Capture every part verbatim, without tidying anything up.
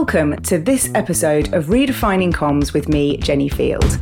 Welcome to this episode of Redefining Comms with me, Jenny Field.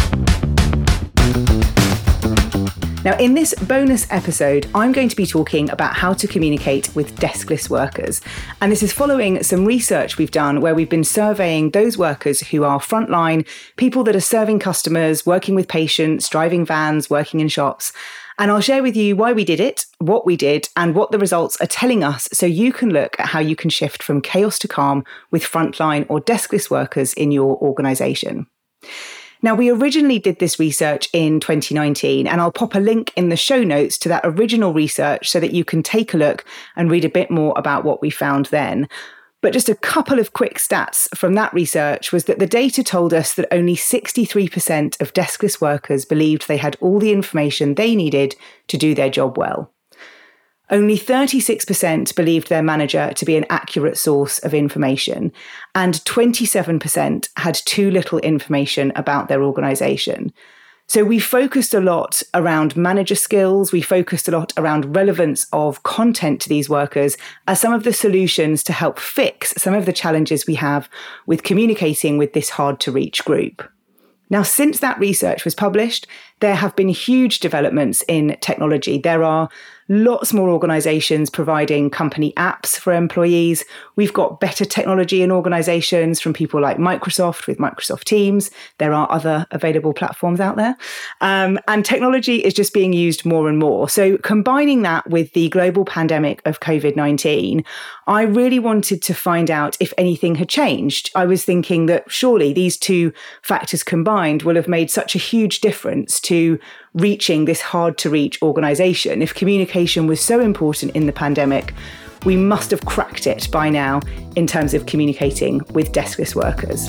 Now, in this bonus episode, I'm going to be talking about how to communicate with deskless workers. And this is following some research we've done where we've been surveying those workers who are frontline, people that are serving customers, working with patients, driving vans, working in shops. And I'll share with you why we did it, what we did, and what the results are telling us so you can look at how you can shift from chaos to calm with frontline or deskless workers in your organisation. Now, we originally did this research in twenty nineteen, and I'll pop a link in the show notes to that original research so that you can take a look and read a bit more about what we found then. But just a couple of quick stats from that research was that the data told us that only sixty-three percent of deskless workers believed they had all the information they needed to do their job well. Only thirty-six percent believed their manager to be an accurate source of information, and twenty-seven percent had too little information about their organisation. So we focused a lot around manager skills, we focused a lot around relevance of content to these workers as some of the solutions to help fix some of the challenges we have with communicating with this hard-to-reach group. Now, since that research was published, there have been huge developments in technology. There are lots more organisations providing company apps for employees. We've got better technology in organisations from people like Microsoft with Microsoft Teams. There are other available platforms out there. Um, and technology is just being used more and more. So combining that with the global pandemic of covid nineteen, I really wanted to find out if anything had changed. I was thinking that surely these two factors combined will have made such a huge difference to reaching this hard to reach organisation. If communication was so important in the pandemic, we must have cracked it by now in terms of communicating with deskless workers.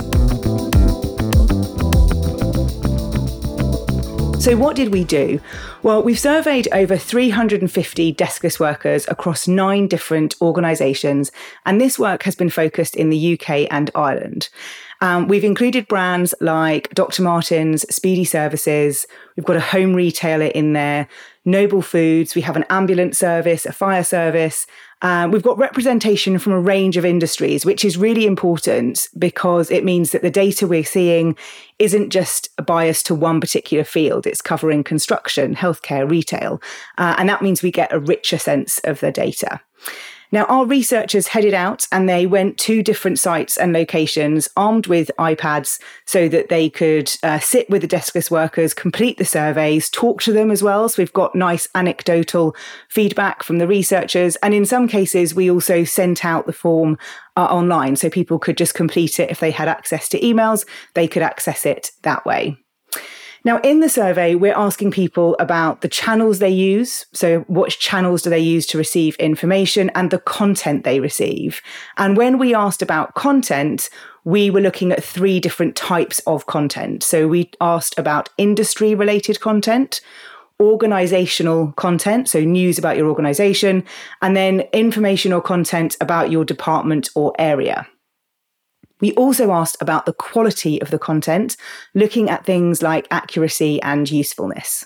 So what did we do? Well, we've surveyed over three hundred fifty deskless workers across nine different organisations, and this work has been focused in the U K and Ireland. Um, we've included brands like Doctor Martens, Speedy Services, we've got a home retailer in there, Noble Foods, we have an ambulance service, a fire service. Um, we've got representation from a range of industries, which is really important because it means that the data we're seeing isn't just a bias to one particular field. It's covering construction, healthcare, retail, uh, and that means we get a richer sense of the data. Now, our researchers headed out and they went to different sites and locations armed with iPads so that they could uh, sit with the deskless workers, complete the surveys, talk to them as well. So we've got nice anecdotal feedback from the researchers. And in some cases, we also sent out the form uh, online so people could just complete it. If they had access to emails, they could access it that way. Now, in the survey, we're asking people about the channels they use. So what channels do they use to receive information and the content they receive? And when we asked about content, we were looking at three different types of content. So we asked about industry-related content, organizational content, so news about your organization, and then information or content about your department or area. We also asked about the quality of the content, looking at things like accuracy and usefulness.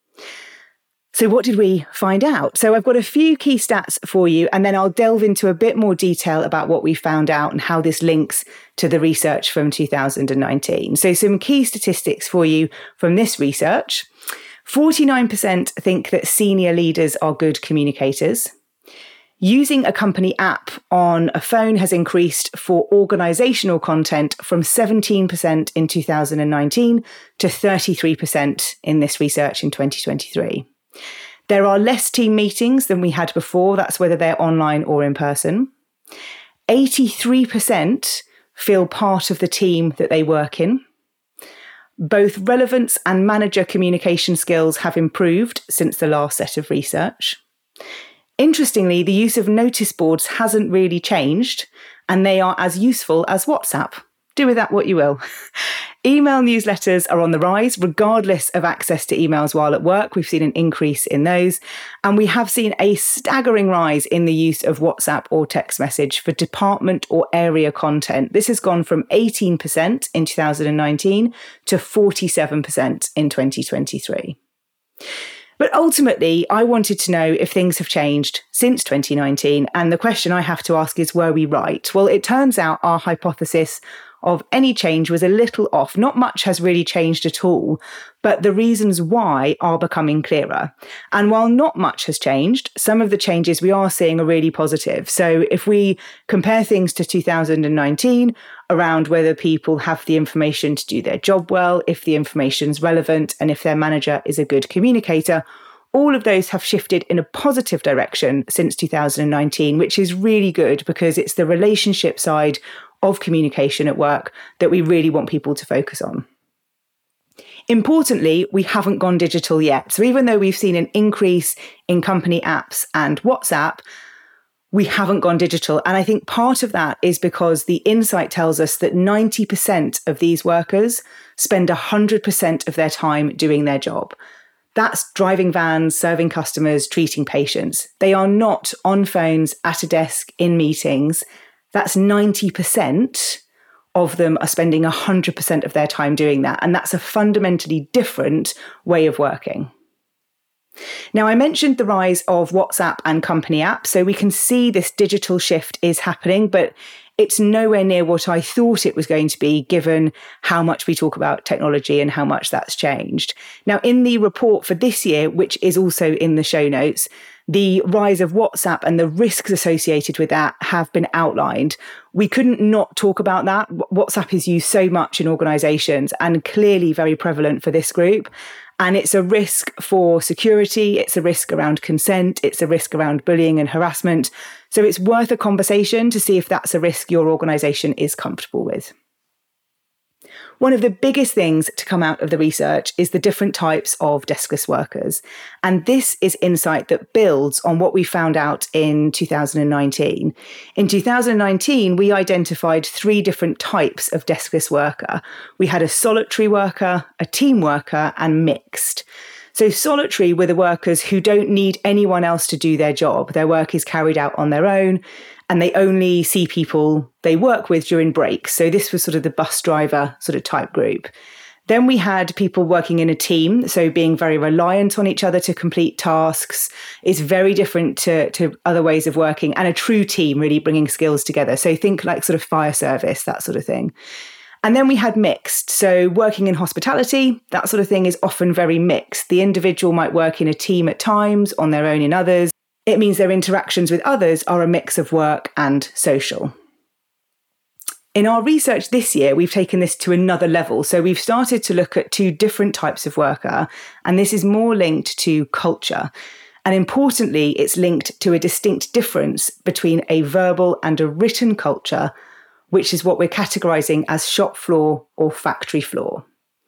So what did we find out? So I've got a few key stats for you, and then I'll delve into a bit more detail about what we found out and how this links to the research from two thousand nineteen. So some key statistics for you from this research. forty-nine percent think that senior leaders are good communicators. Using a company app on a phone has increased for organisational content from seventeen percent in two thousand nineteen to thirty-three percent in this research in twenty twenty-three. There are less team meetings than we had before, that's whether they're online or in person. eighty-three percent feel part of the team that they work in. Both relevance and manager communication skills have improved since the last set of research. Interestingly, the use of notice boards hasn't really changed, and they are as useful as WhatsApp. Do with that what you will. Email newsletters are on the rise, regardless of access to emails while at work. We've seen an increase in those, and we have seen a staggering rise in the use of WhatsApp or text message for department or area content. This has gone from eighteen percent in two thousand nineteen to forty-seven percent in twenty twenty-three. But ultimately, I wanted to know if things have changed since twenty nineteen. And the question I have to ask is, were we right? Well, it turns out our hypothesis of any change was a little off. Not much has really changed at all, but the reasons why are becoming clearer. And while not much has changed, some of the changes we are seeing are really positive. So if we compare things to two thousand nineteen, around whether people have the information to do their job well, if the information is relevant, and if their manager is a good communicator, all of those have shifted in a positive direction since two thousand nineteen, which is really good because it's the relationship side of communication at work that we really want people to focus on. Importantly, we haven't gone digital yet. So even though we've seen an increase in company apps and WhatsApp, we haven't gone digital. And I think part of that is because the insight tells us that ninety percent of these workers spend one hundred percent of their time doing their job. That's driving vans, serving customers, treating patients. They are not on phones, at a desk, in meetings. That's ninety percent of them are spending one hundred percent of their time doing that. And that's a fundamentally different way of working. Now, I mentioned the rise of WhatsApp and company apps, so we can see this digital shift is happening, but it's nowhere near what I thought it was going to be, given how much we talk about technology and how much that's changed. Now, in the report for this year, which is also in the show notes, the rise of WhatsApp and the risks associated with that have been outlined. We couldn't not talk about that. WhatsApp is used so much in organizations and clearly very prevalent for this group. And it's a risk for security, it's a risk around consent, it's a risk around bullying and harassment. So it's worth a conversation to see if that's a risk your organisation is comfortable with. One of the biggest things to come out of the research is the different types of deskless workers. And this is insight that builds on what we found out in two thousand nineteen. In two thousand nineteen, we identified three different types of deskless worker. We had a solitary worker, a team worker, and mixed. So solitary were the workers who don't need anyone else to do their job. Their work is carried out on their own, and they only see people they work with during breaks. So this was sort of the bus driver sort of type group. Then we had people working in a team, so being very reliant on each other to complete tasks is very different to, to other ways of working, and a true team really bringing skills together. So think like sort of fire service, that sort of thing. And then we had mixed. So working in hospitality, that sort of thing is often very mixed. The individual might work in a team at times, on their own in others. It means their interactions with others are a mix of work and social. In our research this year, we've taken this to another level. So we've started to look at two different types of worker, and this is more linked to culture. And importantly, it's linked to a distinct difference between a verbal and a written culture, which is what we're categorizing as shop floor or factory floor.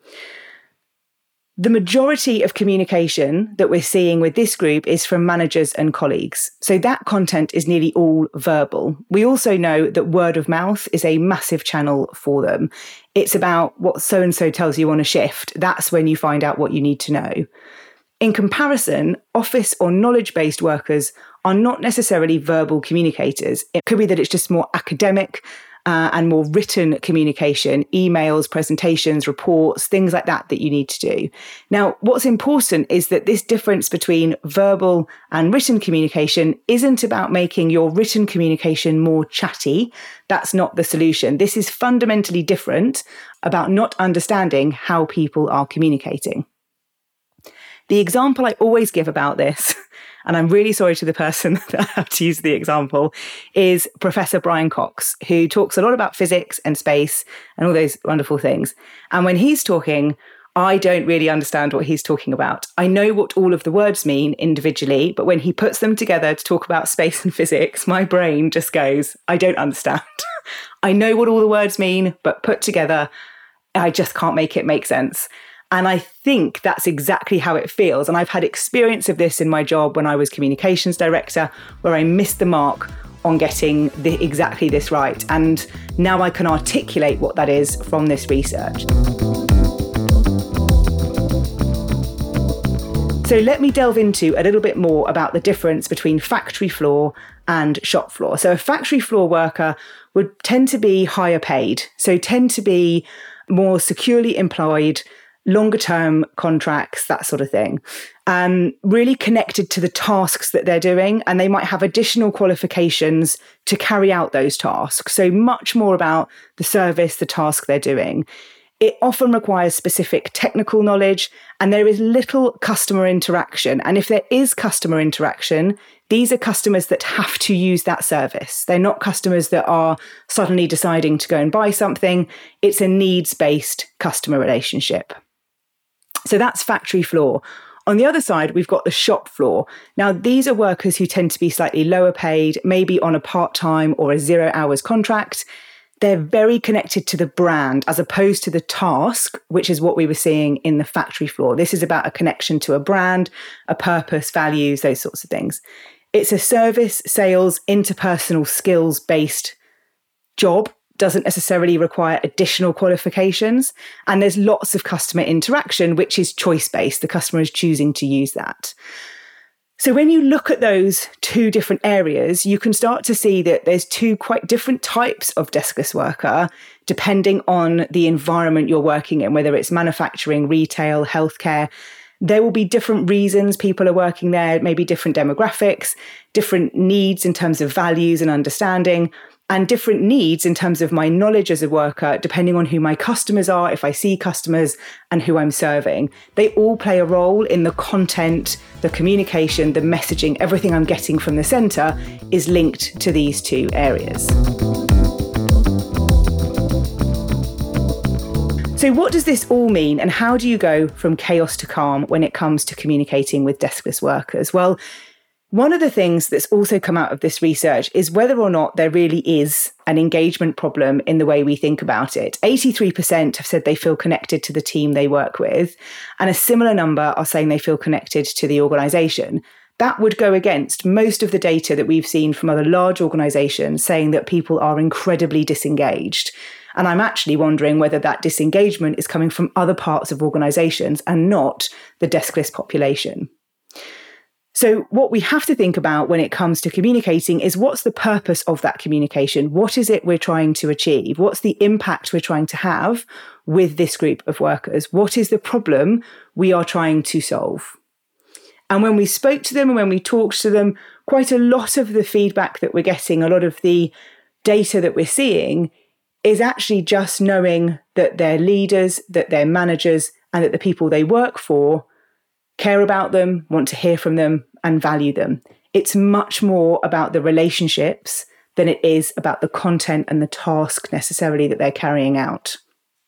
The majority of communication that we're seeing with this group is from managers and colleagues. So that content is nearly all verbal. We also know that word of mouth is a massive channel for them. It's about what so-and-so tells you on a shift. That's when you find out what you need to know. In comparison, office or knowledge-based workers are not necessarily verbal communicators. It could be that it's just more academic Uh, and more written communication, emails, presentations, reports, things like that that you need to do. Now, what's important is that this difference between verbal and written communication isn't about making your written communication more chatty. That's not the solution. This is fundamentally different about not understanding how people are communicating. The example I always give about this, and I'm really sorry to the person that I have to use the example, is Professor Brian Cox, who talks a lot about physics and space and all those wonderful things. And when he's talking, I don't really understand what he's talking about. I know what all of the words mean individually, but when he puts them together to talk about space and physics, my brain just goes, I don't understand. I know what all the words mean, but put together, I just can't make it make sense. And I think that's exactly how it feels. And I've had experience of this in my job when I was communications director, where I missed the mark on getting the, exactly this right. And now I can articulate what that is from this research. So let me delve into a little bit more about the difference between factory floor and shop floor. So a factory floor worker would tend to be higher paid, so tend to be more securely employed. longer term contracts, that sort of thing, um, really connected to the tasks that they're doing. And they might have additional qualifications to carry out those tasks. So much more about the service, the task they're doing. It often requires specific technical knowledge, and there is little customer interaction. And if there is customer interaction, these are customers that have to use that service. They're not customers that are suddenly deciding to go and buy something. It's a needs-based customer relationship. So that's factory floor. On the other side, we've got the shop floor. Now, these are workers who tend to be slightly lower paid, maybe on a part-time or a zero hours contract. They're very connected to the brand as opposed to the task, which is what we were seeing in the factory floor. This is about a connection to a brand, a purpose, values, those sorts of things. It's a service, sales, interpersonal skills-based job. Doesn't necessarily require additional qualifications. And there's lots of customer interaction, which is choice-based. The customer is choosing to use that. So when you look at those two different areas, you can start to see that there's two quite different types of deskless worker, depending on the environment you're working in, whether it's manufacturing, retail, healthcare. There will be different reasons people are working there, maybe different demographics, different needs in terms of values and understanding, and different needs in terms of my knowledge as a worker, depending on who my customers are, if I see customers, and who I'm serving. They all play a role in the content, the communication, the messaging. Everything I'm getting from the centre is linked to these two areas. So what does this all mean, and how do you go from chaos to calm when it comes to communicating with deskless workers? Well, one of the things that's also come out of this research is whether or not there really is an engagement problem in the way we think about it. eighty-three percent have said they feel connected to the team they work with, and a similar number are saying they feel connected to the organisation. That would go against most of the data that we've seen from other large organisations saying that people are incredibly disengaged. And I'm actually wondering whether that disengagement is coming from other parts of organisations and not the deskless population. So what we have to think about when it comes to communicating is what's the purpose of that communication? What is it we're trying to achieve? What's the impact we're trying to have with this group of workers? What is the problem we are trying to solve? And when we spoke to them and when we talked to them, quite a lot of the feedback that we're getting, a lot of the data that we're seeing is actually just knowing that they're leaders, that they're managers, and that the people they work for care about them, want to hear from them, and value them. It's much more about the relationships than it is about the content and the task necessarily that they're carrying out.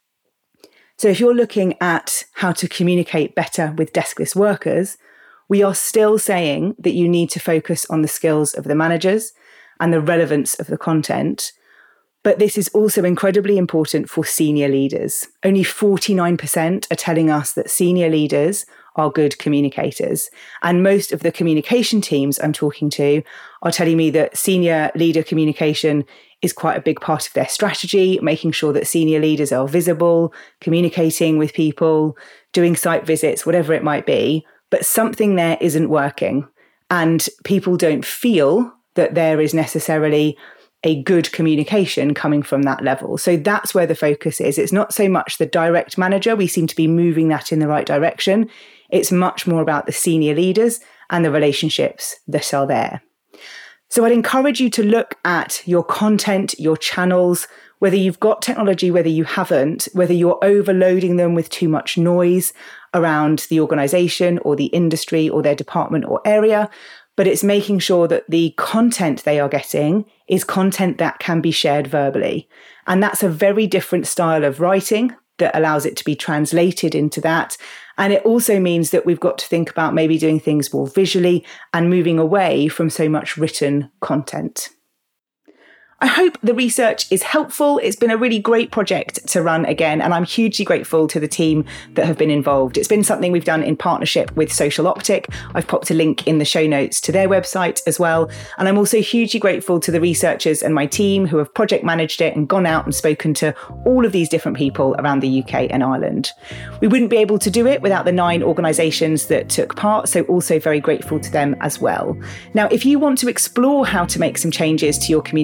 So if you're looking at how to communicate better with deskless workers, we are still saying that you need to focus on the skills of the managers and the relevance of the content. But this is also incredibly important for senior leaders. Only forty-nine percent are telling us that senior leaders are good communicators. And most of the communication teams I'm talking to are telling me that senior leader communication is quite a big part of their strategy, making sure that senior leaders are visible, communicating with people, doing site visits, whatever it might be. But something there isn't working. And people don't feel that there is necessarily a good communication coming from that level. So that's where the focus is. It's not so much the direct manager. We seem to be moving that in the right direction. It's much more about the senior leaders and the relationships that are there. So I'd encourage you to look at your content, your channels, whether you've got technology, whether you haven't, whether you're overloading them with too much noise around the organisation or the industry or their department or area. But it's making sure that the content they are getting is content that can be shared verbally. And that's a very different style of writing that allows it to be translated into that. And it also means that we've got to think about maybe doing things more visually and moving away from so much written content. I hope the research is helpful. It's been a really great project to run again, and I'm hugely grateful to the team that have been involved. It's been something we've done in partnership with Social Optic. I've popped a link in the show notes to their website as well. And I'm also hugely grateful to the researchers and my team who have project managed it and gone out and spoken to all of these different people around the U K and Ireland. We wouldn't be able to do it without the nine organisations that took part, so also very grateful to them as well. Now, if you want to explore how to make some changes to your communication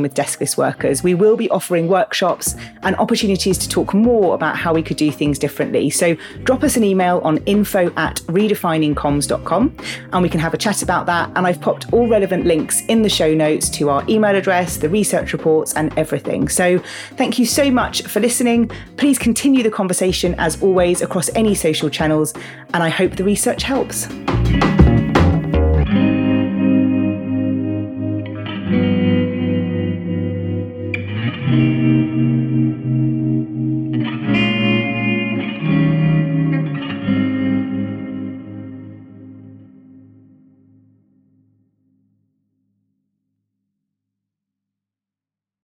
conversation with deskless workers. We will be offering workshops and opportunities to talk more about how we could do things differently. So drop us an email on info at redefining comms dot com and we can have a chat about that. And I've popped all relevant links in the show notes to our email address, the research reports and everything. So thank you so much for listening. Please continue the conversation as always across any social channels, and I hope the research helps.